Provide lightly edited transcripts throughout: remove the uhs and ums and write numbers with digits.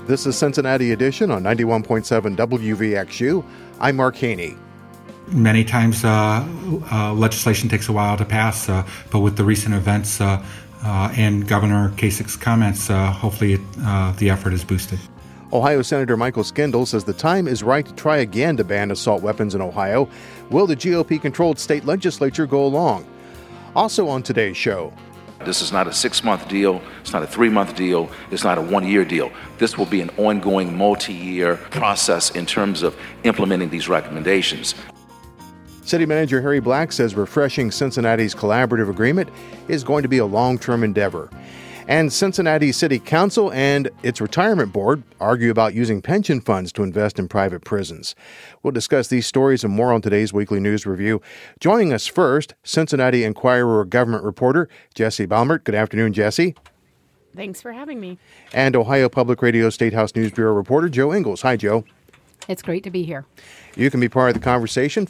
This is Cincinnati Edition on 91.7 WVXU. I'm Mark Haney. Many times legislation takes a while to pass, but with the recent events and Governor Kasich's comments, hopefully the effort is boosted. Ohio Senator Michael Skindell says the time is right to try again to ban assault weapons in Ohio. Will the GOP-controlled state legislature go along? Also on today's show. This is not a 6-month deal. It's not a 3-month deal. It's not a 1-year deal. This will be an ongoing multi-year process in terms of implementing these recommendations. City Manager Harry Black says refreshing Cincinnati's collaborative agreement is going to be a long-term endeavor. And Cincinnati City Council and its retirement board argue about using pension funds to invest in private prisons. We'll discuss these stories and more on today's Weekly News Review. Joining us first, Cincinnati Enquirer government reporter Jesse Balmert. Good afternoon, Jesse. Thanks for having me. And Ohio Public Radio State House News Bureau reporter Joe Ingles. Hi, Joe. It's great to be here. You can be part of the conversation,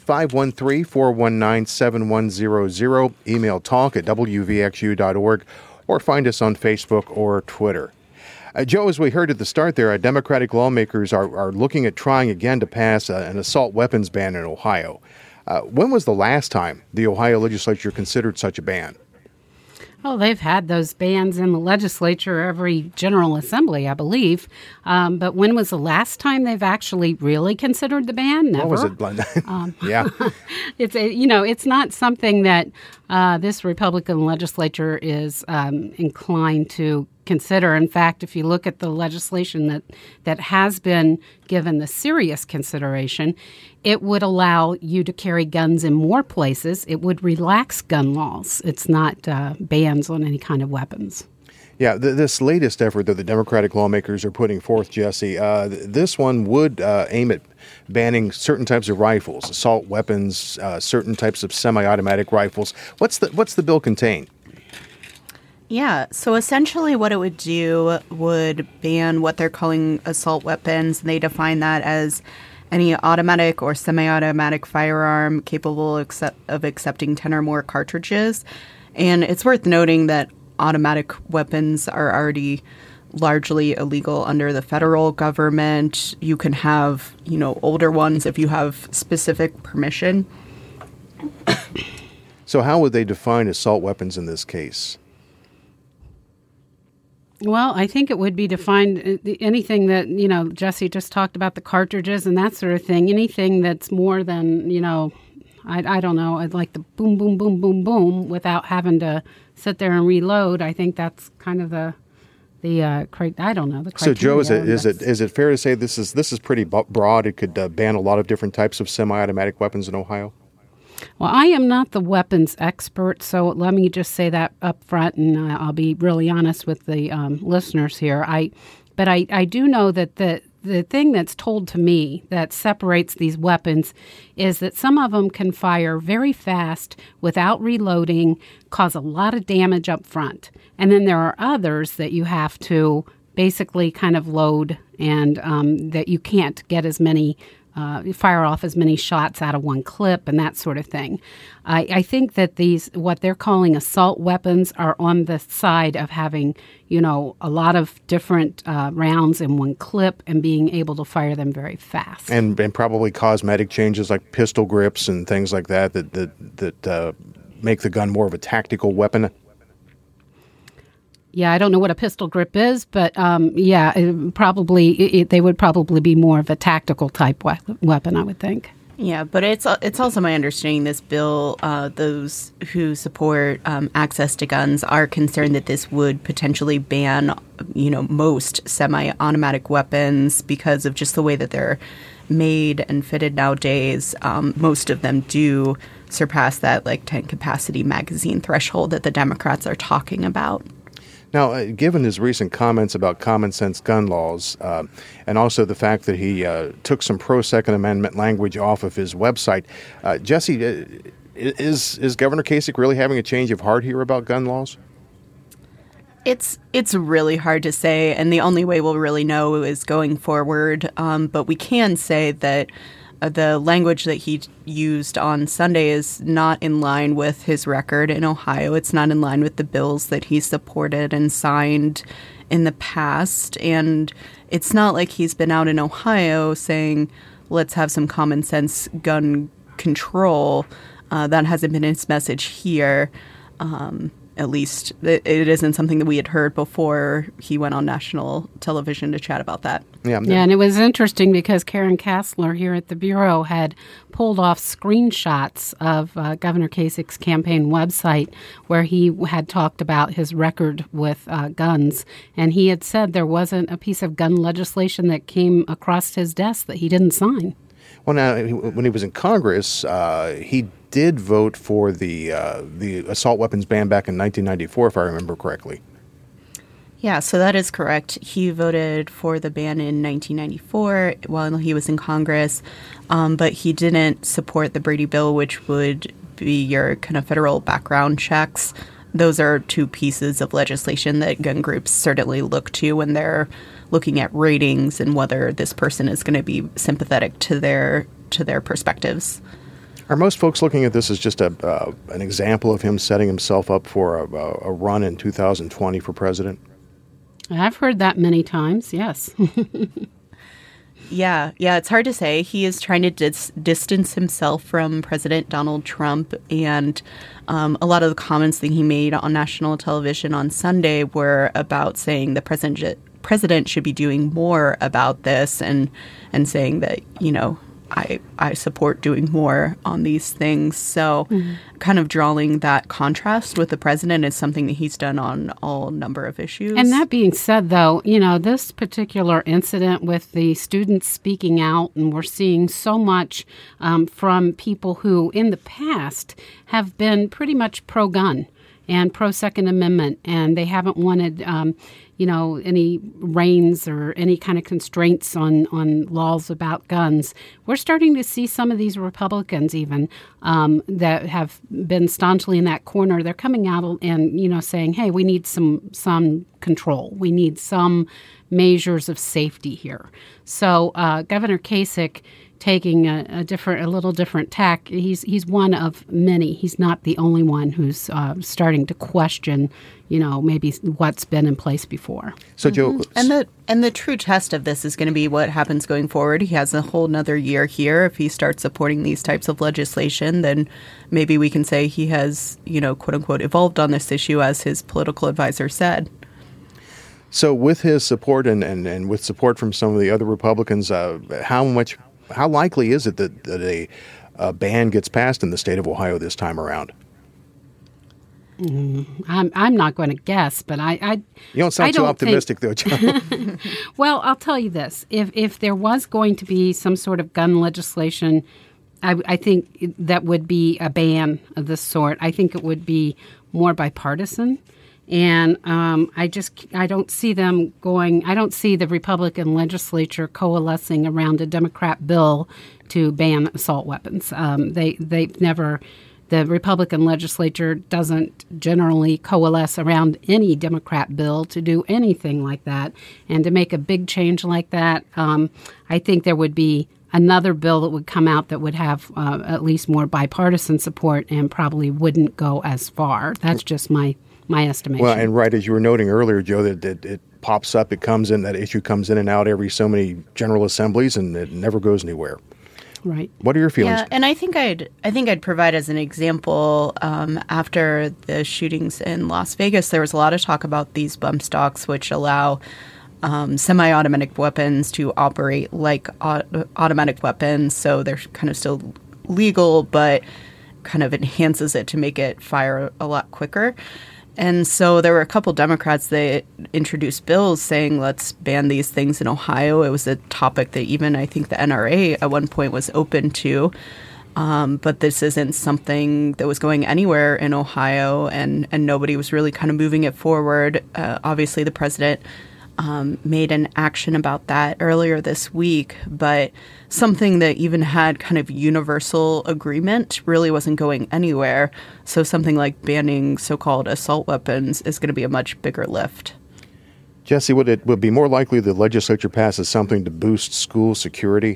513-419-7100, email talk@wvxu.org, or find us on Facebook or Twitter. Joe, as we heard at the start there, Democratic lawmakers are looking at trying again to pass an assault weapons ban in Ohio. When was the last time the Ohio legislature considered such a ban? Oh, they've had those bans in the legislature every General Assembly, I believe. But when was the last time they've actually really considered the ban? Never. What was it? Yeah. It's not something that this Republican legislature is inclined to consider. In fact, if you look at the legislation that has been given the serious consideration, it would allow you to carry guns in more places. It would relax gun laws. It's not bans on any kind of weapons. Yeah, this latest effort that the Democratic lawmakers are putting forth, Jesse, this one would aim at banning certain types of rifles, assault weapons, certain types of semi-automatic rifles. What's the bill contain? Yeah, so essentially what it would do would ban what they're calling assault weapons. They define that as any automatic or semi-automatic firearm capable of accepting 10 or more cartridges. And it's worth noting that automatic weapons are already largely illegal under the federal government. You can have, older ones if you have specific permission. So how would they define assault weapons in this case? Well, I think it would be defined anything that, Jesse just talked about, the cartridges and that sort of thing. Anything that's more than, I don't know, I'd like the boom, boom, boom, boom, boom without having to sit there and reload. I think that's kind of the criteria. So, Joe, is it fair to say this is pretty broad? It could ban a lot of different types of semi-automatic weapons in Ohio? Well, I am not the weapons expert, so let me just say that up front, and I'll be really honest with the listeners here. But I do know that the thing that's told to me that separates these weapons is that some of them can fire very fast without reloading, cause a lot of damage up front. And then there are others that you have to basically kind of load and that you can't get as many fire off as many shots out of one clip and that sort of thing. I think that what they're calling assault weapons are on the side of having, a lot of different rounds in one clip and being able to fire them very fast. And probably cosmetic changes like pistol grips and things like that make the gun more of a tactical weapon. Yeah, I don't know what a pistol grip is, but they would probably be more of a tactical type weapon, I would think. Yeah, but it's also my understanding this bill, those who support access to guns are concerned that this would potentially ban, most semi-automatic weapons because of just the way that they're made and fitted nowadays. Most of them do surpass that 10 capacity magazine threshold that the Democrats are talking about. Now, given his recent comments about common sense gun laws, and also the fact that he took some pro-Second Amendment language off of his website, Jesse, is Governor Kasich really having a change of heart here about gun laws? It's really hard to say, and the only way we'll really know is going forward. But we can say that the language that he used on Sunday is not in line with his record in Ohio. It's not in line with the bills that he supported and signed in the past. And it's not like he's been out in Ohio saying, let's have some common sense gun control. That hasn't been his message here. At least it isn't something that we had heard before he went on national television to chat about that. Yeah, and it was interesting because Karen Kassler here at the Bureau had pulled off screenshots of Governor Kasich's campaign website where he had talked about his record with guns. And he had said there wasn't a piece of gun legislation that came across his desk that he didn't sign. Well, now, when he was in Congress, he did vote for the assault weapons ban back in 1994, if I remember correctly. Yeah, so that is correct. He voted for the ban in 1994 while he was in Congress, but he didn't support the Brady bill, which would be your kind of federal background checks. Those are two pieces of legislation that gun groups certainly look to when they're looking at ratings and whether this person is going to be sympathetic to their perspectives. Are most folks looking at this as just an example of him setting himself up for a run in 2020 for president? I've heard that many times, yes. Yeah, it's hard to say. He is trying to distance himself from President Donald Trump, and a lot of the comments that he made on national television on Sunday were about saying the president should be doing more about this and saying that, I support doing more on these things. So kind of drawing that contrast with the president is something that he's done on all number of issues. And that being said, though, this particular incident with the students speaking out, and we're seeing so much from people who in the past have been pretty much pro-gun and pro-Second Amendment, and they haven't wanted any reins or any kind of constraints on laws about guns. We're starting to see some of these Republicans even that have been staunchly in that corner. They're coming out and, saying, hey, we need some control. We need some measures of safety here. So Governor Kasich taking a little different tack. He's one of many. He's not the only one who's starting to question, maybe what's been in place before. So, Joe, and the true test of this is going to be what happens going forward. He has a whole nother year here. If he starts supporting these types of legislation, then maybe we can say he has, quote unquote, evolved on this issue, as his political advisor said. So, with his support and with support from some of the other Republicans, how likely is it that a ban gets passed in the state of Ohio this time around? I'm not going to guess, but you don't sound too optimistic, though, Joe. Well, I'll tell you this: if there was going to be some sort of gun legislation, I think that would be a ban of this sort. I think it would be more bipartisan. And I don't see them going. I don't see the Republican legislature coalescing around a Democrat bill to ban assault weapons. They've never. The Republican legislature doesn't generally coalesce around any Democrat bill to do anything like that. And to make a big change like that, I think there would be another bill that would come out that would have at least more bipartisan support and probably wouldn't go as far. That's just my estimation. Well, and right as you were noting earlier, Joe, that it pops up, that issue comes in and out every so many general assemblies, and it never goes anywhere. Right. What are your feelings? Yeah, and I think I'd provide as an example, after the shootings in Las Vegas, there was a lot of talk about these bump stocks, which allow semi-automatic weapons to operate like automatic weapons. So they're kind of still legal, but kind of enhances it to make it fire a lot quicker. And so there were a couple Democrats that introduced bills saying, let's ban these things in Ohio. It was a topic that even I think the NRA at one point was open to. But this isn't something that was going anywhere in Ohio, and nobody was really kind of moving it forward. Obviously, the president made an action about that earlier this week, but something that even had kind of universal agreement really wasn't going anywhere. So something like banning so-called assault weapons is going to be a much bigger lift. Jesse, would it be more likely the legislature passes something to boost school security?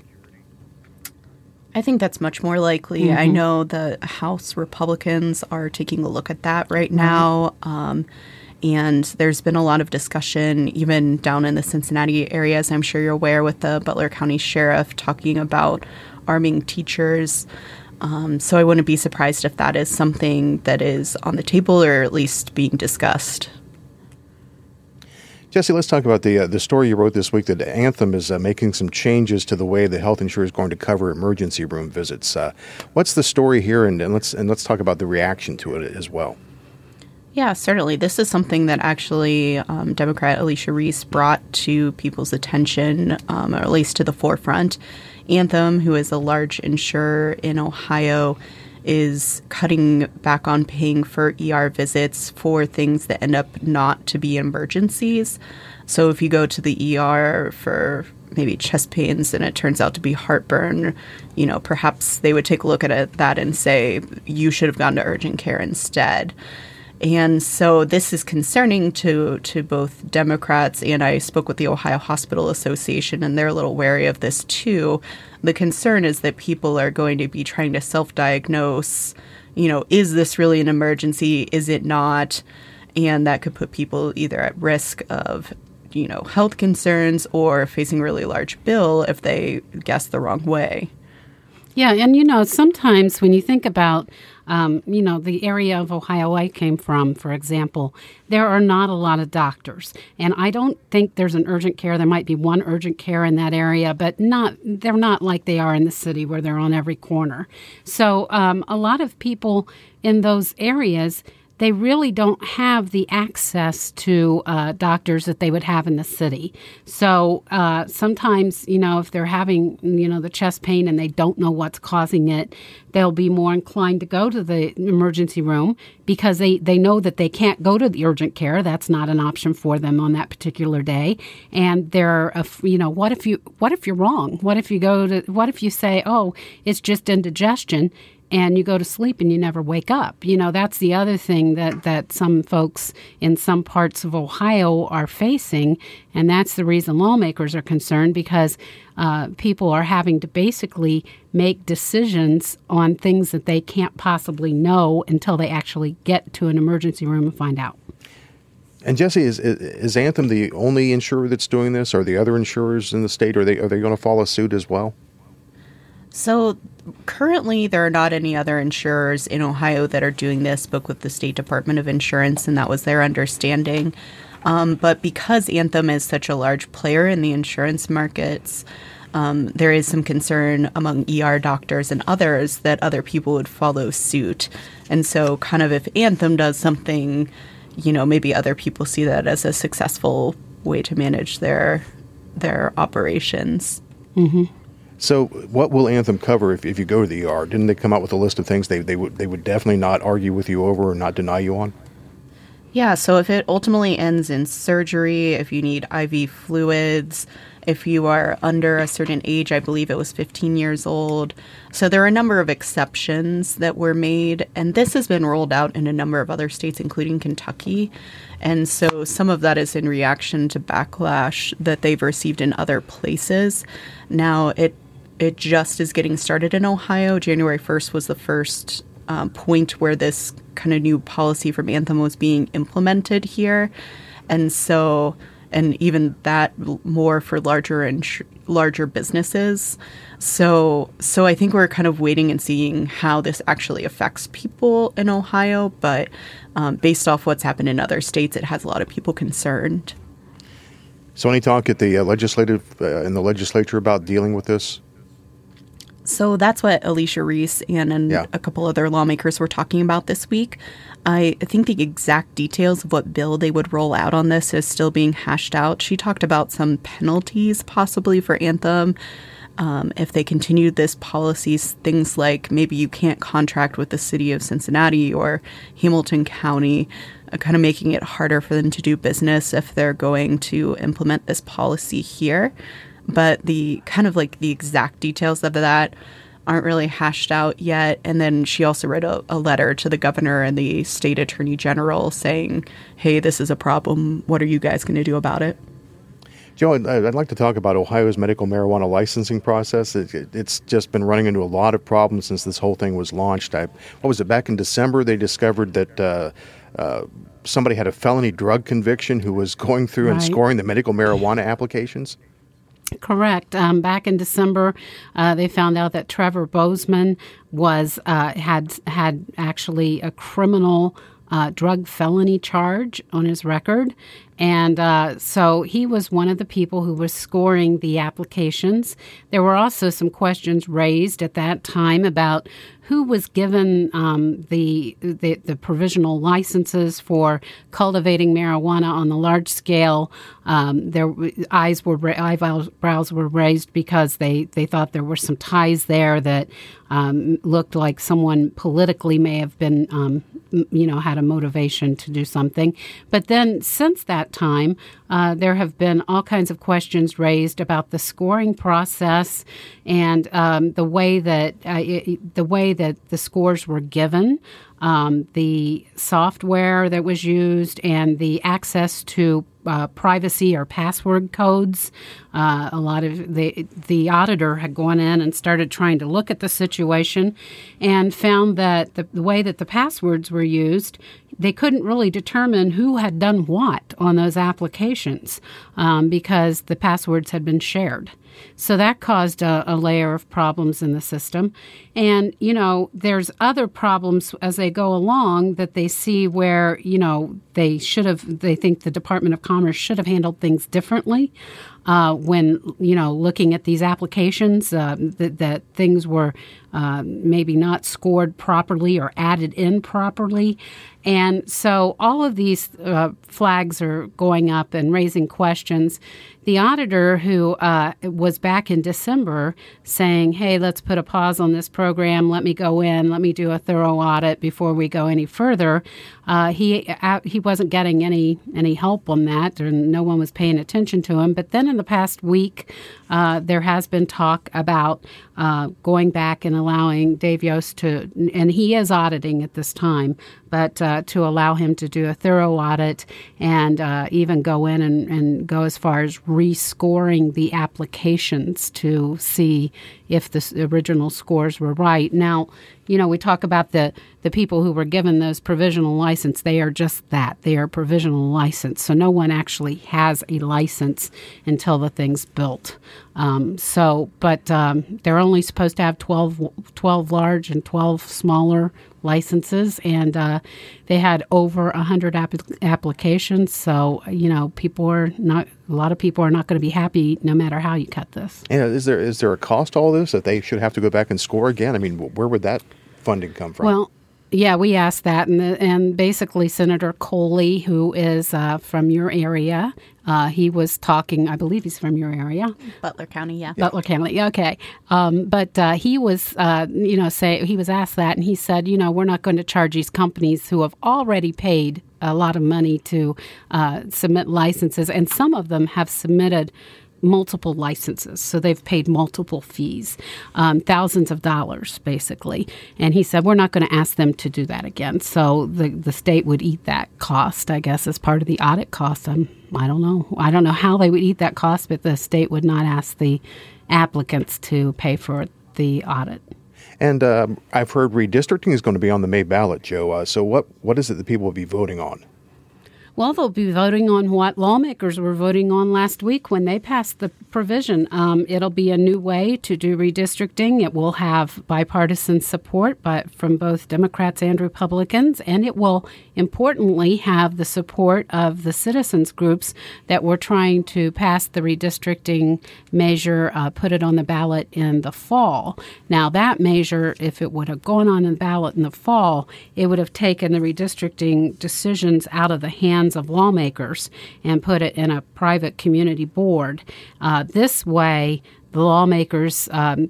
I think that's much more likely. Mm-hmm. I know the House Republicans are taking a look at that right now. And there's been a lot of discussion, even down in the Cincinnati area, as I'm sure you're aware, with the Butler County Sheriff talking about arming teachers. So I wouldn't be surprised if that is something that is on the table or at least being discussed. Jesse, let's talk about the story you wrote this week that Anthem is making some changes to the way the health insurer is going to cover emergency room visits. What's the story here, and let's talk about the reaction to it as well. Yeah, certainly. This is something that actually Democrat Alicia Reese brought to people's attention, or at least to the forefront. Anthem, who is a large insurer in Ohio, is cutting back on paying for ER visits for things that end up not to be emergencies. So if you go to the ER for maybe chest pains and it turns out to be heartburn, perhaps they would take a look at that and say, you should have gone to urgent care instead. And so this is concerning to both Democrats, and I spoke with the Ohio Hospital Association, and they're a little wary of this too. The concern is that people are going to be trying to self-diagnose, is this really an emergency? Is it not? And that could put people either at risk of, health concerns or facing a really large bill if they guess the wrong way. Yeah, and sometimes when you think about, the area of Ohio I came from, for example, there are not a lot of doctors. And I don't think there's an urgent care. There might be one urgent care in that area, but they're not like they are in the city where they're on every corner. So a lot of people in those areas, they really don't have the access to doctors that they would have in the city. So sometimes, if they're having, the chest pain and they don't know what's causing it, they'll be more inclined to go to the emergency room because they know that they can't go to the urgent care. That's not an option for them on that particular day. And they're, what if you're wrong? What if you say, oh, it's just indigestion, and you go to sleep and you never wake up? That's the other thing that some folks in some parts of Ohio are facing, and that's the reason lawmakers are concerned, because people are having to basically make decisions on things that they can't possibly know until they actually get to an emergency room and find out. And Jesse, is Anthem the only insurer that's doing this? Are the other insurers in the state, are they going to follow suit as well? So currently, there are not any other insurers in Ohio that are doing this. Spoke with the State Department of Insurance, and that was their understanding. But because Anthem is such a large player in the insurance markets, there is some concern among ER doctors and others that other people would follow suit. And so kind of if Anthem does something, maybe other people see that as a successful way to manage their operations. Mm-hmm. So what will Anthem cover if you go to the ER? Didn't they come out with a list of things they would definitely not argue with you over or not deny you on? Yeah, so if it ultimately ends in surgery, if you need IV fluids, if you are under a certain age, I believe it was 15 years old. So there are a number of exceptions that were made, and this has been rolled out in a number of other states, including Kentucky. And so some of that is in reaction to backlash that they've received in other places. Now, it just is getting started in Ohio. January 1st was the first point where this kind of new policy from Anthem was being implemented here. And even that more for larger businesses. So I think we're kind of waiting and seeing how this actually affects people in Ohio. But based off what's happened in other states, it has a lot of people concerned. So any talk at the in the legislature about dealing with this? So that's what Alicia Reese and a couple other lawmakers were talking about this week. I think the exact details of what bill they would roll out on this is still being hashed out. She talked about some penalties possibly for Anthem if they continued this policy, things like maybe you can't contract with the city of Cincinnati or Hamilton County, kind of making it harder for them to do business if they're going to implement this policy here. But the kind of like the exact details of that aren't really hashed out yet. And then she also wrote a letter to the governor and the state attorney general saying, hey, this is a problem. What are you guys going to do about it? Joe, I'd like to talk about Ohio's medical marijuana licensing process. It's just been running into a lot of problems since this whole thing was launched. Back in December, they discovered that somebody had a felony drug conviction who was going through and scoring the medical marijuana applications? Correct. Back in December, they found out that Trevor Bozeman was had actually a criminal drug felony charge on his record. And so he was one of the people who was scoring the applications. There were also some questions raised at that time about who was given the provisional licenses for cultivating marijuana on the large scale. Their eyebrows were raised because they thought there were some ties there that looked like someone politically may have been, had a motivation to do something. But then since that time, there have been all kinds of questions raised about the scoring process and the way that the scores were given, the software that was used, and the access to privacy or password codes. A lot of the auditor had gone in and started trying to look at the situation and found that the way that the passwords were used, they couldn't really determine who had done what on those applications because the passwords had been shared. So that caused a layer of problems in the system. And, there's other problems as they go along that they see where, they think the Department of Commerce should have handled things differently. When, looking at these applications, that things were maybe not scored properly or added in properly. And so all of these flags are going up and raising questions. The auditor who was back in December saying, hey, let's put a pause on this program. Let me go in. Let me do a thorough audit before we go any further. He wasn't getting any help on that, and no one was paying attention to him. But then in the past week, there has been talk about going back and allowing Dave Yost to, and he is auditing at this time, but to allow him to do a thorough audit and even go in and go as far as rescoring the applications to see if the original scores were right. Now, we talk about the people who were given those provisional license. They are just that. They are provisional license. So no one actually has a license until the thing's built. But they're only supposed to have 12 large and 12 smaller licenses, and they had over 100 applications. So, a lot of people are not going to be happy no matter how you cut this. Yeah, is there a cost to all this that they should have to go back and score again? I mean, where would that funding come from? Well, yeah, we asked that, and basically Senator Coley, who is from your area, he was talking. I believe he's from your area, Butler County. Yeah, Butler County. Okay, but he was, he was asked that, and he said, we're not going to charge these companies who have already paid a lot of money to submit licenses, and some of them have submitted multiple licenses, so they've paid multiple fees, thousands of dollars basically. And he said, we're not going to ask them to do that again. So the state would eat that cost, I guess, as part of the audit cost. I don't know how they would eat that cost, but the state would not ask the applicants to pay for the audit. And I've heard redistricting is going to be on the May ballot, Joe. So what is it that people will be voting on? Well, they'll be voting on what lawmakers were voting on last week when they passed the provision. It'll be a new way to do redistricting. It will have bipartisan support from both Democrats and Republicans, and it will importantly have the support of the citizens groups that were trying to pass the redistricting measure, put it on the ballot in the fall. Now, that measure, if it would have gone on the ballot in the fall, it would have taken the redistricting decisions out of the hands of lawmakers and put it in a private community board. This way, the lawmakers,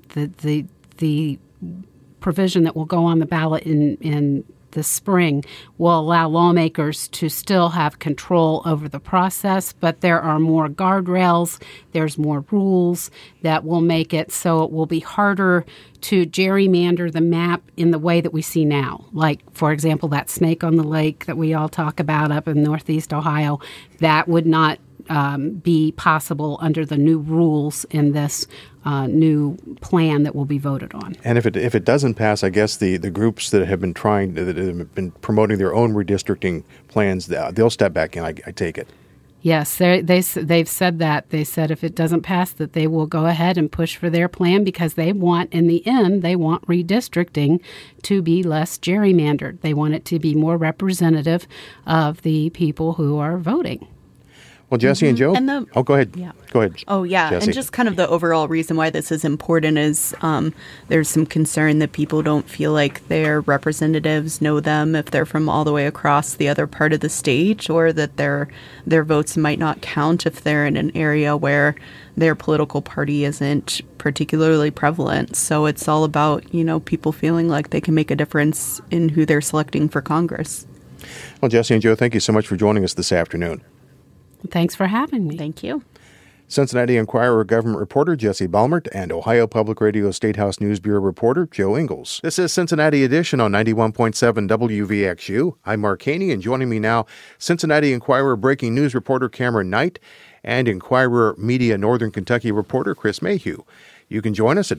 the provision that will go on the ballot in the spring will allow lawmakers to still have control over the process, but there are more guardrails, there's more rules that will make it so it will be harder to gerrymander the map in the way that we see now. Like, for example, that snake on the lake that we all talk about up in Northeast Ohio, that would not be possible under the new rules in this new plan that will be voted on. And if it doesn't pass, I guess the groups that have been promoting their own redistricting plans, they'll step back in. I take it. Yes, they've said that. They said if it doesn't pass, that they will go ahead and push for their plan because they want, in the end, they want redistricting to be less gerrymandered. They want it to be more representative of the people who are voting. Well, Jesse and Joe? Go ahead. Yeah. Go ahead. Oh, yeah. Jesse. And just kind of the overall reason why this is important is there's some concern that people don't feel like their representatives know them if they're from all the way across the other part of the state, or that their votes might not count if they're in an area where their political party isn't particularly prevalent. So it's all about, people feeling like they can make a difference in who they're selecting for Congress. Well, Jesse and Joe, thank you so much for joining us this afternoon. Thanks for having me. Thank you. Cincinnati Enquirer government reporter Jesse Balmert and Ohio Public Radio State House News Bureau reporter Joe Ingles. This is Cincinnati Edition on 91.7 WVXU. I'm Mark Haney, and joining me now, Cincinnati Enquirer breaking news reporter Cameron Knight and Enquirer Media Northern Kentucky reporter Chris Mayhew. You can join us at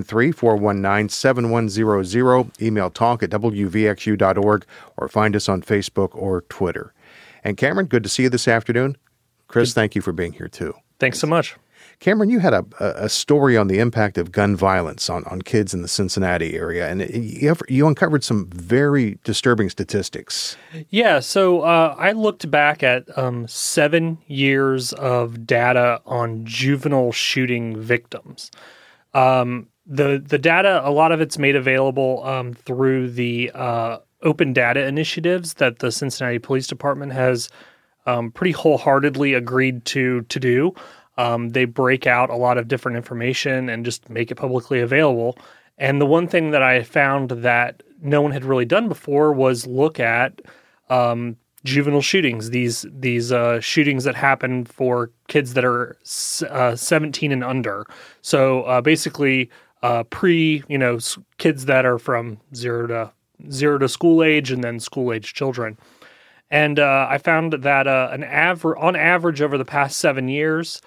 513-419-7100, email talk@wvxu.org, or find us on Facebook or Twitter. And Cameron, good to see you this afternoon. Chris, thank you for being here too. Thanks so much. Cameron, you had a story on the impact of gun violence on kids in the Cincinnati area, and you uncovered some very disturbing statistics. Yeah, so I looked back at 7 years of data on juvenile shooting victims. The data, a lot of it's made available through the open data initiatives that the Cincinnati Police Department has pretty wholeheartedly agreed to do. They break out a lot of different information and just make it publicly available. And the one thing that I found that no one had really done before was look at juvenile shootings, these shootings that happen for kids that are 17 and under. So basically kids that are from zero to school age, and then school age children. And I found that on average over the past 7 years,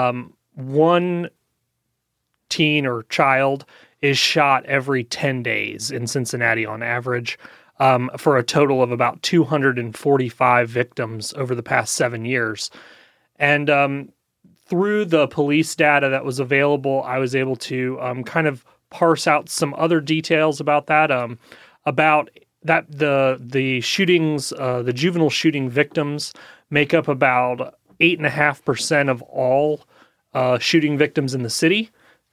one teen or child is shot every 10 days in Cincinnati on average, for a total of about 245 victims over the past 7 years. And through the police data that was available, I was able to kind of parse out some other details about that. About that, the shootings, the juvenile shooting victims make up about 8.5% of all shooting victims in the city.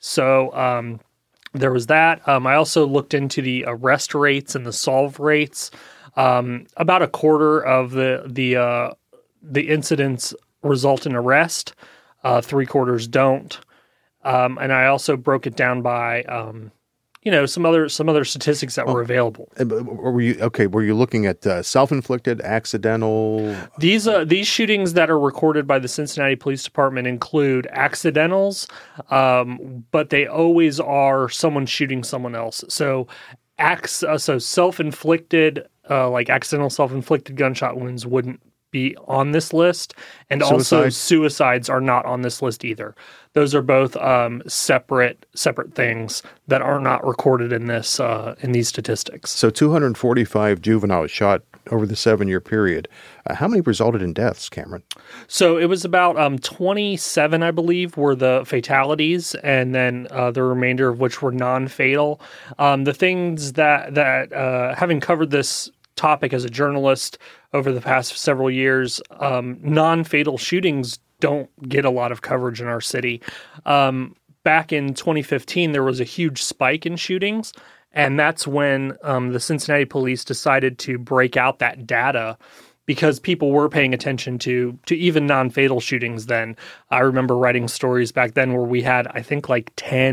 So there was that. I also looked into the arrest rates and the solve rates. About a quarter of the incidents result in arrest. 3/4 don't. And I also broke it down by some other statistics that were available. Were you looking at self-inflicted, accidental? These shootings that are recorded by the Cincinnati Police Department include accidentals, but they always are someone shooting someone else. So self-inflicted, like accidental self-inflicted gunshot wounds wouldn't be on this list, and also suicides are not on this list either. Those are both separate things that are not recorded in this in these statistics. So 245 juveniles shot over the 7-year period. How many resulted in deaths, Cameron? So it was about 27, I believe, were the fatalities, and then the remainder of which were non-fatal. The things that having covered this topic as a journalist over the past several years, non-fatal shootings don't get a lot of coverage in our city. Back in 2015, there was a huge spike in shootings, and that's when the Cincinnati police decided to break out that data because people were paying attention to even non-fatal shootings then. I remember writing stories back then where we had, I think, like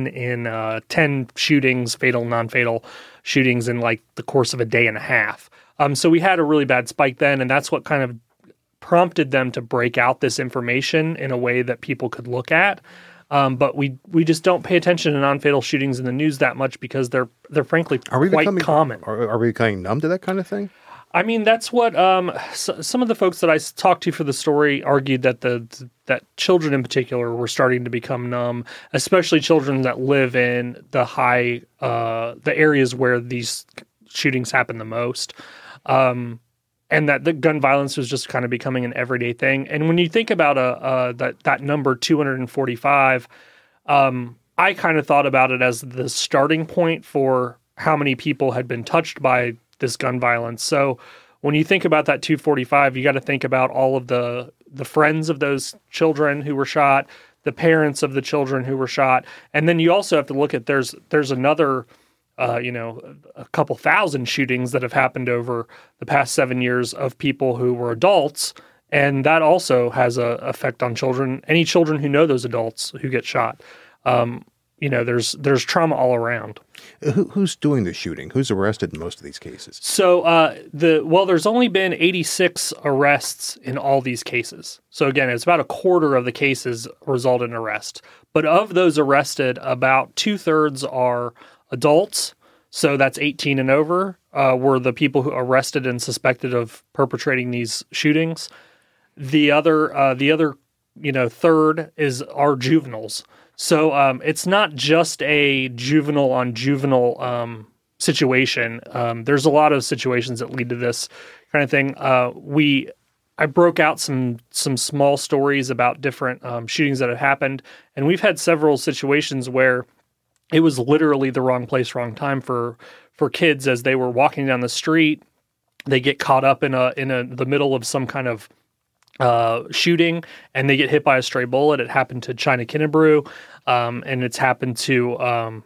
10 shootings, fatal, non-fatal shootings in like the course of a day and a half. So we had a really bad spike then, and that's what kind of prompted them to break out this information in a way that people could look at. But we just don't pay attention to non-fatal shootings in the news that much because they're frankly quite common. Are we becoming numb to that kind of thing? I mean, that's what some of the folks that I talked to for the story argued that that children in particular were starting to become numb, especially children that live in the areas where these shootings happen the most. And that the gun violence was just kind of becoming an everyday thing. And when you think about that number 245, I kind of thought about it as the starting point for how many people had been touched by this gun violence. So when you think about that 245, you got to think about all of the friends of those children who were shot, the parents of the children who were shot, and then you also have to look at there's another. A couple thousand shootings that have happened over the past 7 years of people who were adults, and that also has a effect on children. Any children who know those adults who get shot, there's trauma all around. Who's doing the shooting? Who's arrested in most of these cases? So there's only been 86 arrests in all these cases. So again, it's about a quarter of the cases result in arrest. But of those arrested, about 2/3 are adults, so that's 18 and over, were the people who arrested and suspected of perpetrating these shootings. The other third are juveniles. So it's not just a juvenile on juvenile situation. There's a lot of situations that lead to this kind of thing. I broke out some small stories about different shootings that have happened, and we've had several situations where it was literally the wrong place, wrong time for kids as they were walking down the street. They get caught up in the middle of some kind of shooting, and they get hit by a stray bullet. It happened to China Kennebrew, and it's happened to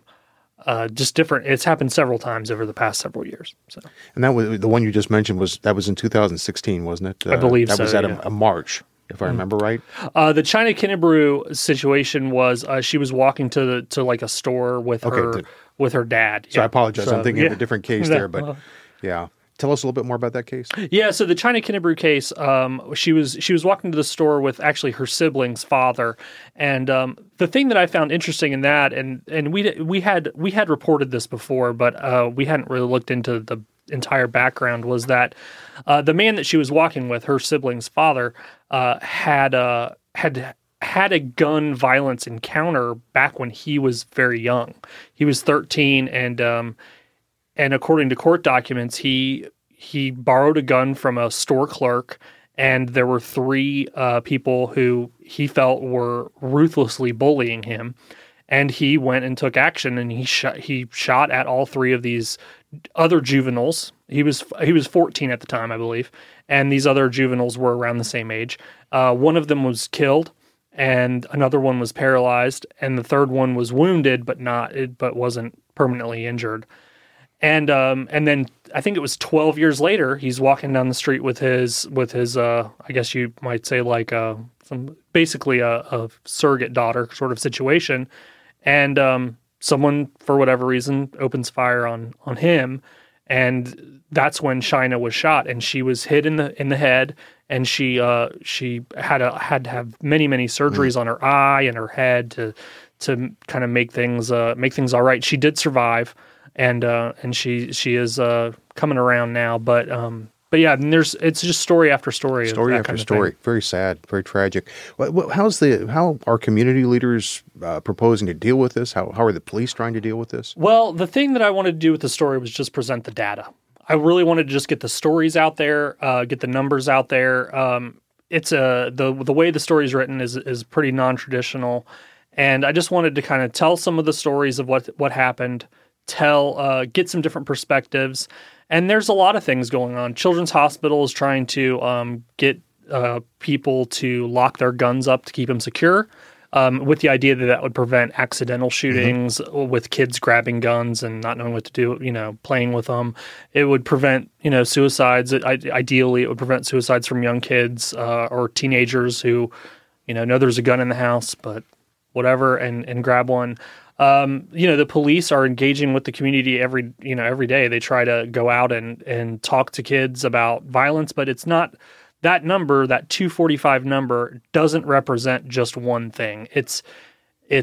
it's happened several times over the past several years. So, and that was the one you just mentioned was in 2016, wasn't it? I believe that so. Was at a march, if I remember right. The China Kennebrew situation was she was walking to like a store with her dad. So I apologize. I'm thinking of a different case there, but yeah. Tell us a little bit more about that case. Yeah, so the China Kennebrew case, she was walking to the store with actually her sibling's father, and the thing that I found interesting in that, and we had reported this before, but we hadn't really looked into the entire background, was that the man that she was walking with, her sibling's father, had a gun violence encounter back when he was very young. He was 13, and according to court documents, he borrowed a gun from a store clerk, and there were 3 people who he felt were ruthlessly bullying him, and he went and took action, and he shot at all 3 of these other juveniles. He was 14 at the time, I believe, and these other juveniles were around the same age. One of them was killed, and another one was paralyzed, and the third one was wounded but wasn't permanently injured. And then I think it was 12 years later, he's walking down the street with his I guess you might say like basically a surrogate daughter sort of situation, and someone for whatever reason opens fire on him, and that's when China was shot, and she was hit in the head, and she had to have many surgeries on her eye and her head to kind of make things all right. She did survive. And she is coming around now, but yeah, it's just story after story. Story after story. Very sad, very tragic. How are community leaders proposing to deal with this? How are the police trying to deal with this? Well, the thing that I wanted to do with the story was just present the data. I really wanted to just get the stories out there, get the numbers out there. It's the way the story is written is pretty non-traditional, and I just wanted to kind of tell some of the stories of what happened. Get some different perspectives, and there's a lot of things going on. Children's Hospital is trying to get people to lock their guns up to keep them secure, with the idea that would prevent accidental shootings with kids grabbing guns and not knowing what to do, playing with them. It would prevent, suicides. Ideally, it would prevent suicides from young kids or teenagers who, know there's a gun in the house, but whatever, and grab one. The police are engaging with the community every day. They try to go out and talk to kids about violence, but it's not that number, that 245 number doesn't represent just one thing. It's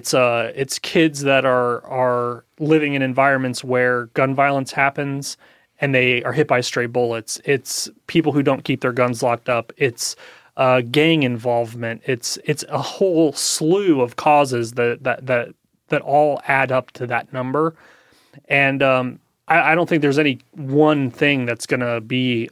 kids that are living in environments where gun violence happens, and they are hit by stray bullets. It's people who don't keep their guns locked up. It's gang involvement. It's a whole slew of causes that all add up to that number. And I don't think there's any one thing that's going to be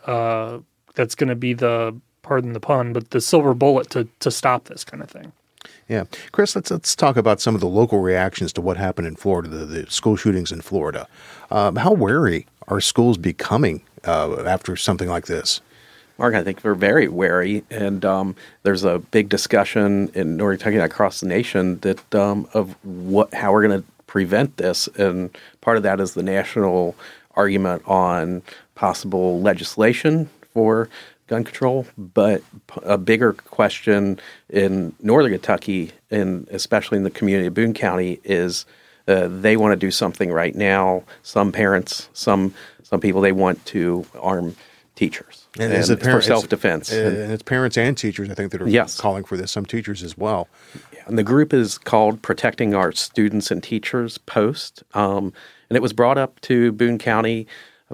the, pardon the pun, but the silver bullet to stop this kind of thing. Yeah. Chris, let's talk about some of the local reactions to what happened in Florida, the school shootings in Florida. How wary are schools becoming after something like this? Mark, I think we're very wary, and there's a big discussion in Northern Kentucky and across the nation that of how we're going to prevent this, and part of that is the national argument on possible legislation for gun control, but a bigger question in Northern Kentucky, and especially in the community of Boone County, is they want to do something right now. Some parents, some people, they want to arm teachers. And is it for self-defense. And it's parents and teachers, I think, that are calling for this, some teachers as well. Yeah, and the group is called Protecting Our Students and Teachers Post. And it was brought up to Boone County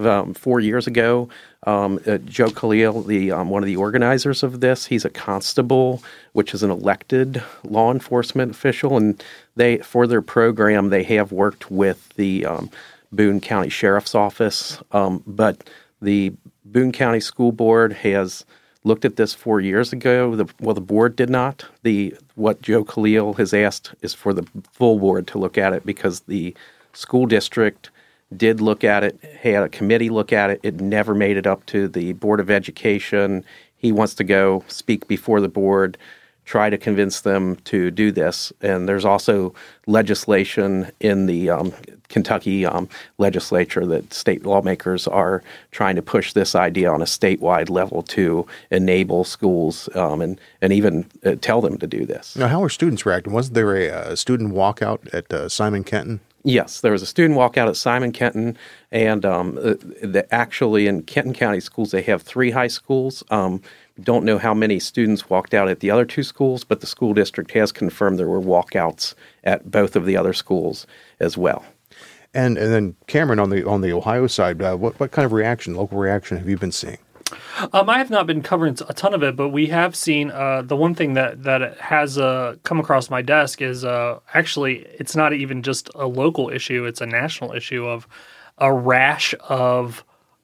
4 years ago. Joe Khalil, one of the organizers of this, he's a constable, which is an elected law enforcement official. And for their program, they have worked with the Boone County Sheriff's Office. But the Boone County School Board has looked at this 4 years ago. The board did not. What Joe Khalil has asked is for the full board to look at it, because the school district did look at it, had a committee look at it. It never made it up to the Board of Education. He wants to go speak before the board, try to convince them to do this. And there's also legislation in the Kentucky legislature that state lawmakers are trying to push this idea on a statewide level to enable schools and even tell them to do this. Now, how are students reacting? Wasn't there a student walkout at Simon Kenton? Yes, there was a student walkout at Simon Kenton, and actually in Kenton County schools, they have 3 high schools. Don't know how many students walked out at the other 2 schools, but the school district has confirmed there were walkouts at both of the other schools as well. And then Cameron, on the Ohio side, what kind of local reaction have you been seeing? I have not been covering a ton of it, but we have seen the one thing that has come across my desk is actually it's not even just a local issue; it's a national issue of a rash of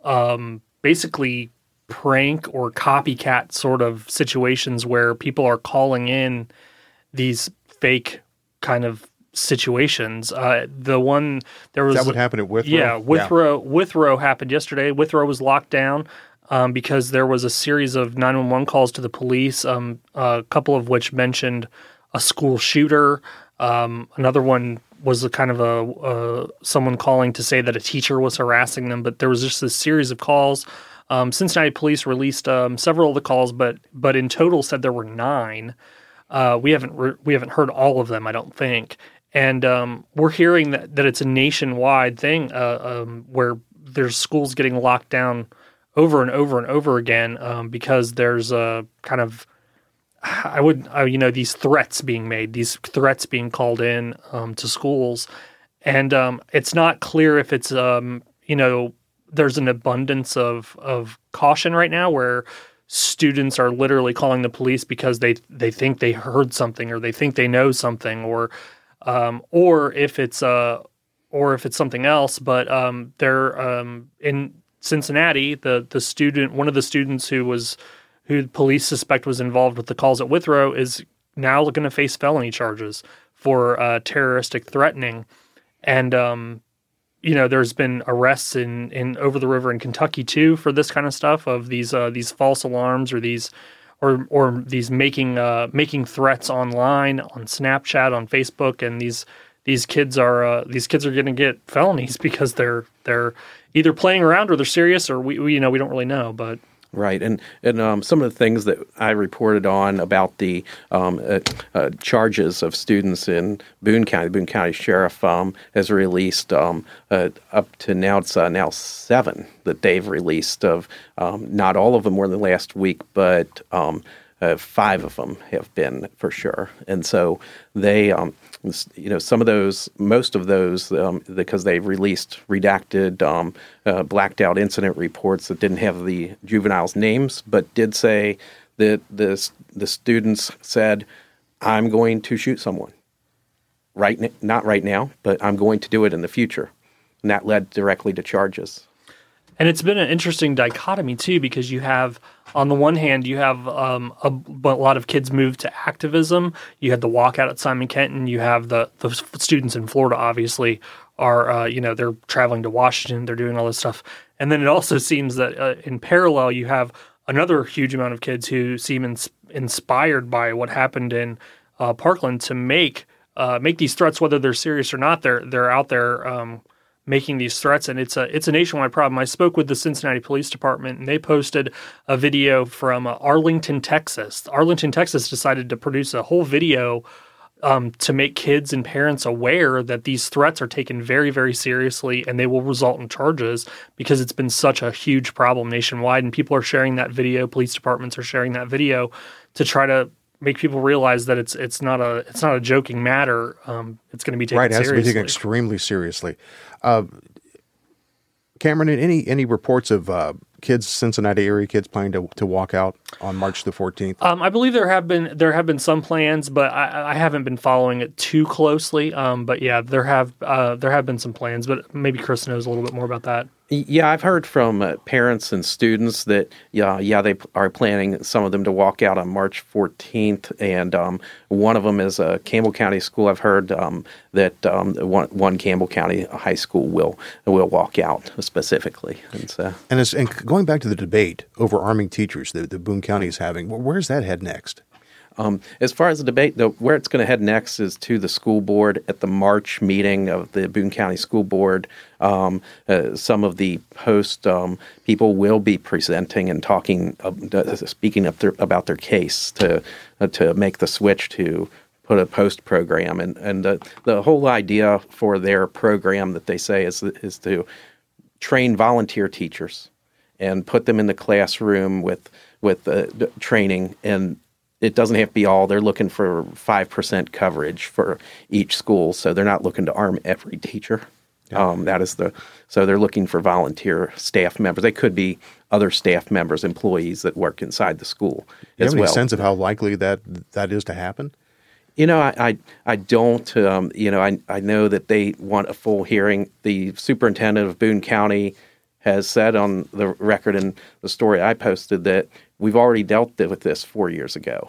basically prank or copycat sort of situations where people are calling in these fake kind of situations. The one there was Is that what happened at Withrow? Yeah, Withrow happened yesterday. Withrow was locked down because there was a series of 911 calls to the police. A couple of which mentioned a school shooter. Another one was a kind of someone calling to say that a teacher was harassing them. But there was just this series of calls. Cincinnati police released several of the calls, but in total said there were 9. We haven't heard all of them, I don't think. And we're hearing that it's a nationwide thing where there's schools getting locked down over and over and over again because there's a kind of these threats being made, these threats being called in to schools, and it's not clear if it's there's an abundance of caution right now where students are literally calling the police because they think they heard something or they think they know something or if it's something else. But they're in Cincinnati, one of the students who police suspect was involved with the calls at Withrow is now going to face felony charges for terroristic threatening. And there's been arrests in over the river in Kentucky too for this kind of stuff of these false alarms or these making threats online on Snapchat, on Facebook, and these kids are going to get felonies because they're either playing around or they're serious or we don't really know, but. Right, and some of the things that I reported on about the charges of students in Boone County, the Boone County Sheriff has released up to now, it's now 7 that they've released of, not all of them were in the last week, but 5 of them have been for sure. And so they some of those, most of those, because they've released redacted, blacked out incident reports that didn't have the juveniles' names, but did say that the students said, "I'm going to shoot someone." Not right now, but I'm going to do it in the future. And that led directly to charges. And it's been an interesting dichotomy, too, because you have, on the one hand, you have a lot of kids move to activism. You had the walkout at Simon Kenton. You have the students in Florida, obviously, are, they're traveling to Washington. They're doing all this stuff. And then it also seems that in parallel, you have another huge amount of kids who seem inspired by what happened in Parkland to make these threats, whether they're serious or not. They're out there making these threats, and it's a nationwide problem. I spoke with the Cincinnati Police Department, and they posted a video from Arlington, Texas. Arlington, Texas decided to produce a whole video to make kids and parents aware that these threats are taken very, very seriously, and they will result in charges because it's been such a huge problem nationwide, and people are sharing that video. Police departments are sharing that video to try to make people realize that it's not a joking matter. It's going to be taken seriously. Right, it has to be taken extremely seriously. Cameron, any reports of Cincinnati area kids planning to walk out on March the 14th? I believe there have been some plans, but I haven't been following it too closely. But yeah, there have been some plans, but maybe Chris knows a little bit more about that. Yeah, I've heard from parents and students that they are planning, some of them, to walk out on March 14th, and one of them is a Campbell County school. I've heard that one Campbell County high school will walk out specifically. And going back to the debate over arming teachers that Boone County is having, where's that head next? As far as the debate, where it's going to head next is to the school board at the March meeting of the Boone County School Board. Some of the post people will be presenting and speaking up about their case to make the switch to put a post program. And the whole idea for their program that they say is to train volunteer teachers and put them in the classroom with training. And it doesn't have to be all. They're looking for 5% coverage for each school, so they're not looking to arm every teacher. Yeah. So they're looking for volunteer staff members. They could be other staff members, employees that work inside the school as well. Do you have any sense of how likely that is to happen? I don't. I know that they want a full hearing. The superintendent of Boone County has said on the record in the story I posted that we've already dealt with this 4 years ago.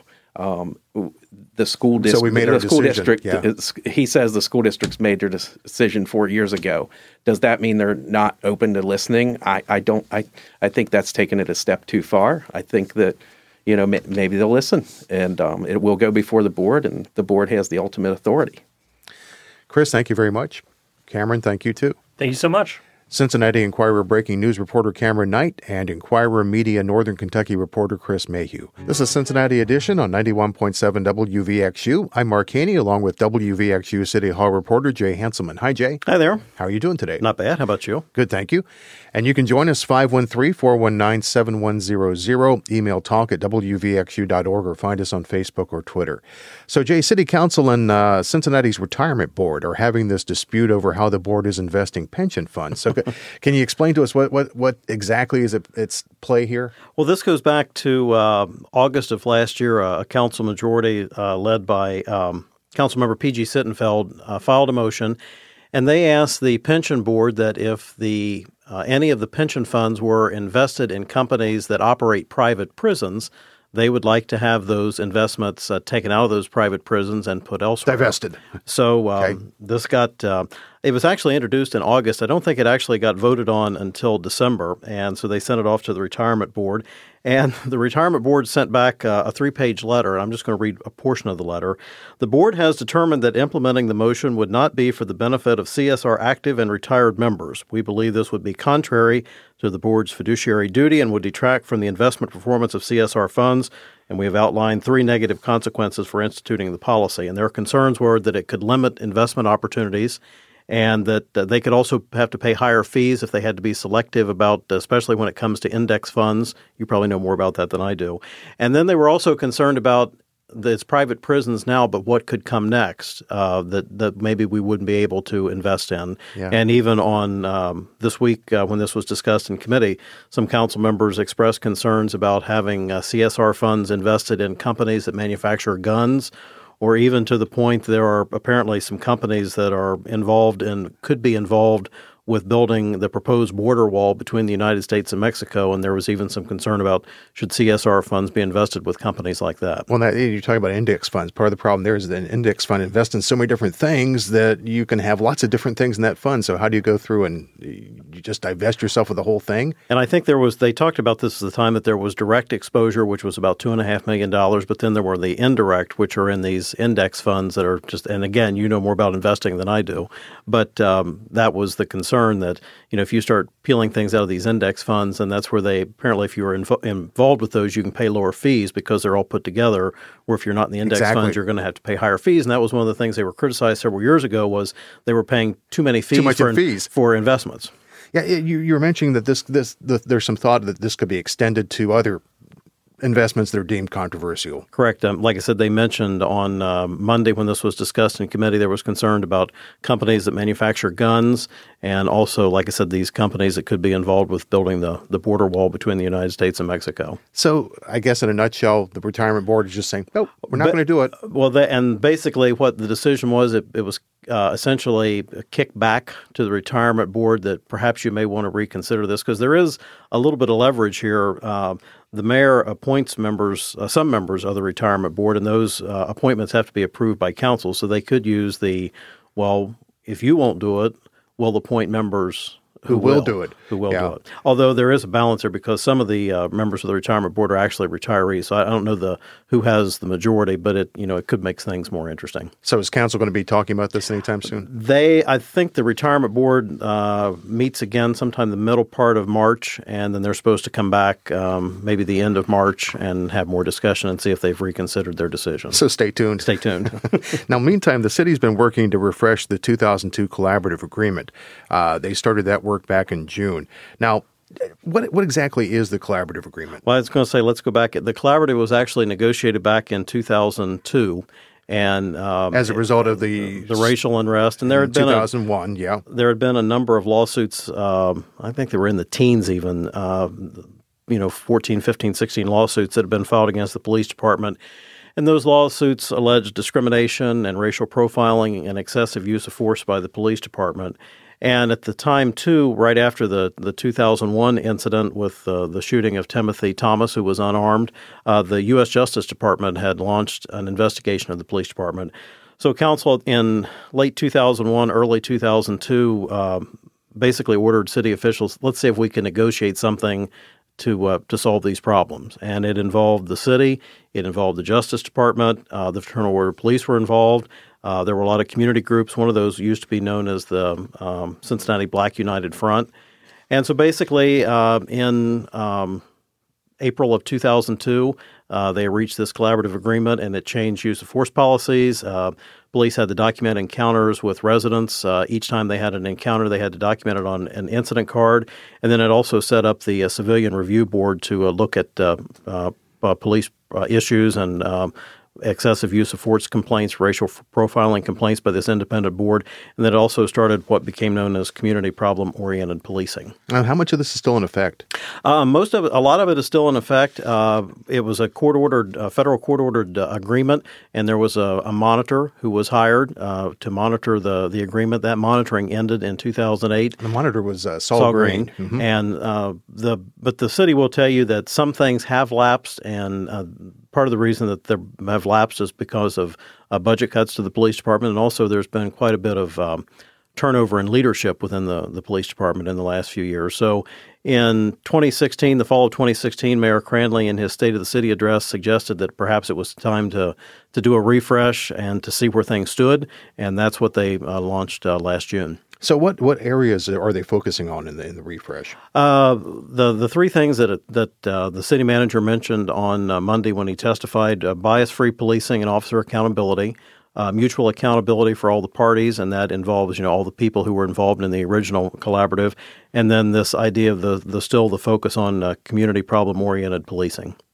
The school district. So we made our decision. Yeah. He says the school district's made their decision 4 years ago. Does that mean they're not open to listening? I don't. I think that's taken it a step too far. I think that maybe they'll listen, and it will go before the board, and the board has the ultimate authority. Chris, thank you very much. Cameron, thank you too. Thank you so much. Cincinnati Enquirer breaking news reporter Cameron Knight and Enquirer Media Northern Kentucky reporter Chris Mayhew. This is Cincinnati Edition on 91.7 WVXU. I'm Mark Haney along with WVXU City Hall reporter Jay Hanselman. Hi, Jay. Hi there. How are you doing today? Not bad. How about you? Good, thank you. And you can join us 513-419-7100. Email talk at wvxu.org or find us on Facebook or Twitter. So, Jay, City Council and Cincinnati's Retirement Board are having this dispute over how the board is investing pension funds. So can you explain to us what exactly is its play here? Well, this goes back to August of last year. A council majority led by Councilmember P.G. Sittenfeld filed a motion, and they asked the pension board that if any of the pension funds were invested in companies that operate private prisons, they would like to have those investments taken out of those private prisons and put elsewhere. Divested. So this got it was actually introduced in August. I don't think it actually got voted on until December, and so they sent it off to the retirement board. And the retirement board sent back a 3-page letter. I'm just going to read a portion of the letter. The board has determined that implementing the motion would not be for the benefit of CSR active and retired members. We believe this would be contrary to the board's fiduciary duty and would detract from the investment performance of CSR funds. And we have outlined 3 negative consequences for instituting the policy. And their concerns were that it could limit investment opportunities, and that they could also have to pay higher fees if they had to be selective about, especially when it comes to index funds. You probably know more about that than I do. And then they were also concerned about it's private prisons now, but what could come next that maybe we wouldn't be able to invest in. Yeah. And even on this week, when this was discussed in committee, some council members expressed concerns about having CSR funds invested in companies that manufacture guns, or even to the point there are apparently some companies that are involved and could be involved with building the proposed border wall between the United States and Mexico, and there was even some concern about should CSR funds be invested with companies like that. Well, you're talking about index funds. Part of the problem there is that an index fund invests in so many different things that you can have lots of different things in that fund. So how do you go through and you just divest yourself of the whole thing? And I think they talked about this at the time, that there was direct exposure, which was about $2.5 million, but then there were the indirect, which are in these index funds that are just, and again, you know more about investing than I do, but that was the concern that, if you start peeling things out of these index funds, and that's where apparently if you were involved with those, you can pay lower fees because they're all put together, or if you're not in the index funds, you're going to have to pay higher fees. And that was one of the things they were criticized several years ago, was they were paying too many fees for investments. Yeah, you were mentioning that there's some thought that this could be extended to other investments that are deemed controversial. Correct. Like I said, they mentioned on Monday when this was discussed in committee, there was concern about companies that manufacture guns, and also, like I said, these companies that could be involved with building the border wall between the United States and Mexico. So I guess in a nutshell, the retirement board is just saying, nope, we're not going to do it. Well, and basically what the decision was, it was essentially a kickback to the retirement board that perhaps you may want to reconsider this, because there is a little bit of leverage here. The mayor appoints some members of the retirement board, and those appointments have to be approved by council. So they could use if you won't do it, we'll appoint members who will do it. Although there is a balance there, because some of the members of the retirement board are actually retirees. So I don't know who has the majority, but it could make things more interesting. So is council going to be talking about this anytime soon? I think the retirement board meets again sometime the middle part of March, and then they're supposed to come back maybe the end of March and have more discussion and see if they've reconsidered their decision. So stay tuned. Stay tuned. Now, meantime, the city's been working to refresh the 2002 collaborative agreement. They started that work back in June. Now, what exactly is the collaborative agreement? Well, I was going to say, let's go back. The collaborative was actually negotiated back in 2002, and as a result of the racial unrest, and there had been 2001, there had been a number of lawsuits. I think they were in the teens, even 14, 15, 16 lawsuits that had been filed against the police department. And those lawsuits alleged discrimination and racial profiling and excessive use of force by the police department. And at the time, too, right after the 2001 incident with the shooting of Timothy Thomas, who was unarmed, the U.S. Justice Department had launched an investigation of the police department. So council in late 2001, early 2002, basically ordered city officials, let's see if we can negotiate something to solve these problems. And it involved the city, it involved the Justice Department, the Fraternal Order of Police were involved. There were a lot of community groups. One of those used to be known as the Cincinnati Black United Front. And so basically in April of 2002, they reached this collaborative agreement, and it changed use of force policies. Police had to document encounters with residents. Each time they had an encounter, they had to document it on an incident card. And then it also set up the Civilian Review Board to look at police issues and excessive use of force complaints, racial profiling complaints by this independent board, and then it also started what became known as community problem-oriented policing. How much of this is still in effect? A lot of it is still in effect. It was a federal court-ordered agreement, and there was a monitor who was hired to monitor the agreement. That monitoring ended in 2008. The monitor was Saul Green. Mm-hmm. And but the city will tell you that some things have lapsed, and part of the reason that they have lapsed is because of budget cuts to the police department, and also there's been quite a bit of turnover in leadership within the police department in the last few years. So in 2016, the fall of 2016, Mayor Cranley in his State of the City address suggested that perhaps it was time to do a refresh and to see where things stood, and that's what they launched last June. So what areas are they focusing on in the refresh? The three things that the city manager mentioned on Monday when he testified: bias-free policing and officer accountability, mutual accountability for all the parties, and that involves all the people who were involved in the original collaborative, and then this idea of the focus on community problem-oriented policing.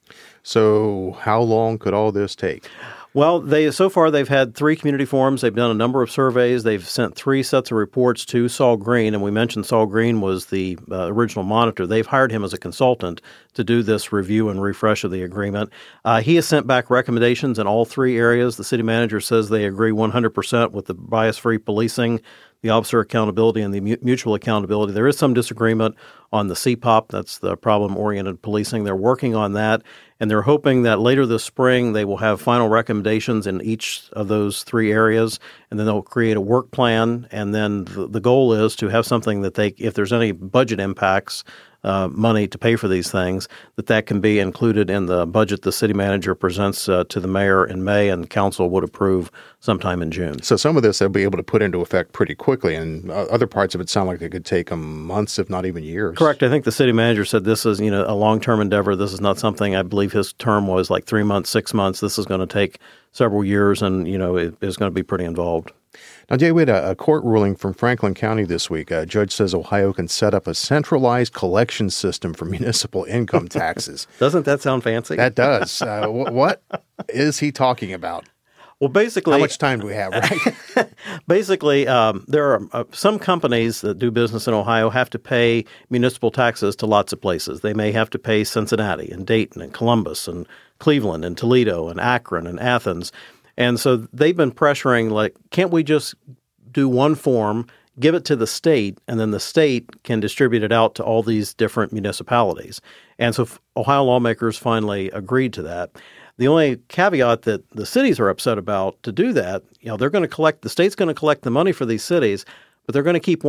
So how long could all this take? Well, so far they've had 3 community forums. They've done a number of surveys. They've sent 3 sets of reports to Saul Green, and we mentioned Saul Green was the original monitor. They've hired him as a consultant to do this review and refresh of the agreement. He has sent back recommendations in all 3 areas. The city manager says they agree 100% with the bias-free policing, the officer accountability, and the mutual accountability. There is some disagreement on the CPOP. That's the problem-oriented policing. They're working on that, and they're hoping that later this spring they will have final recommendations in each of those 3 areas, and then they'll create a work plan. And then the goal is to have something that if there's any budget impacts, money to pay for these things, that can be included in the budget the city manager presents to the mayor in May, and council would approve sometime in June. So some of this they'll be able to put into effect pretty quickly, and other parts of it sound like they could take them months, if not even years. Correct. I think the city manager said this is a long-term endeavor. This is not something, I believe his term was like 3 months, 6 months. This is going to take several years, and it is going to be pretty involved. Now, Jay, we had a court ruling from Franklin County this week. A judge says Ohio can set up a centralized collection system for municipal income taxes. Doesn't that sound fancy? That does. What is he talking about? Well, basically, how much time do we have, right? Basically, there are some companies that do business in Ohio have to pay municipal taxes to lots of places. They may have to pay Cincinnati and Dayton and Columbus and Cleveland and Toledo and Akron and Athens. And so they've been pressuring, like, can't we just do one form, give it to the state, and then the state can distribute it out to all these different municipalities? And so Ohio lawmakers finally agreed to that. The only caveat that the cities are upset about to do that, they're going to the state's going to collect the money for these cities, but they're going to keep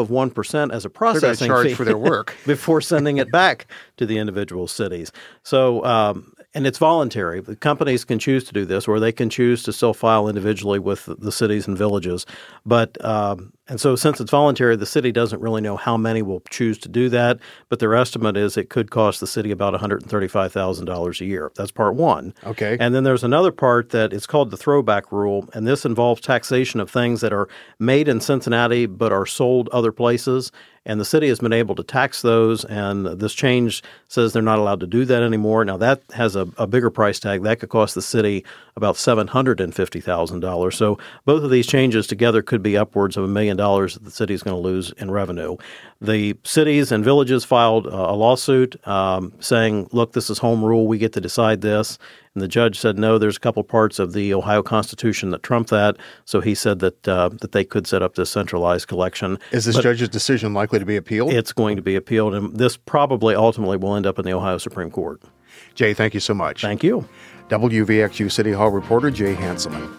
0.5% as a processing charge fee for their work before sending it back to the individual cities. So, and it's voluntary. The companies can choose to do this, or they can choose to still file individually with the cities and villages. But and so since it's voluntary, the city doesn't really know how many will choose to do that. But their estimate is it could cost the city about $135,000 a year. That's part one. Okay. And then there's another part that is called the throwback rule, and this involves taxation of things that are made in Cincinnati but are sold other places. And the city has been able to tax those, and this change says they're not allowed to do that anymore. Now, that has a bigger price tag. That could cost the city about $750,000. So both of these changes together could be upwards of $1 million that the city is going to lose in revenue. The cities and villages filed a lawsuit saying, look, this is home rule. We get to decide this. And the judge said, no, there's a couple parts of the Ohio Constitution that trump that. So he said that they could set up this centralized collection. Is this judge's decision likely to be appealed? It's going to be appealed, and this probably ultimately will end up in the Ohio Supreme Court. Jay, thank you so much. Thank you. WVXU City Hall reporter Jay Hanselman.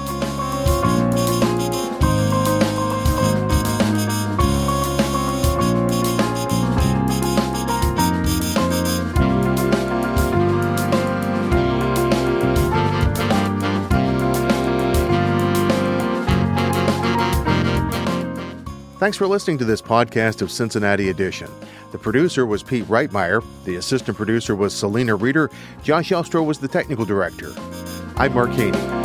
Thanks for listening to this podcast of Cincinnati Edition. The producer was Pete Reitmeyer. The assistant producer was Selena Reeder. Josh Elstro was the technical director. I'm Mark Haney.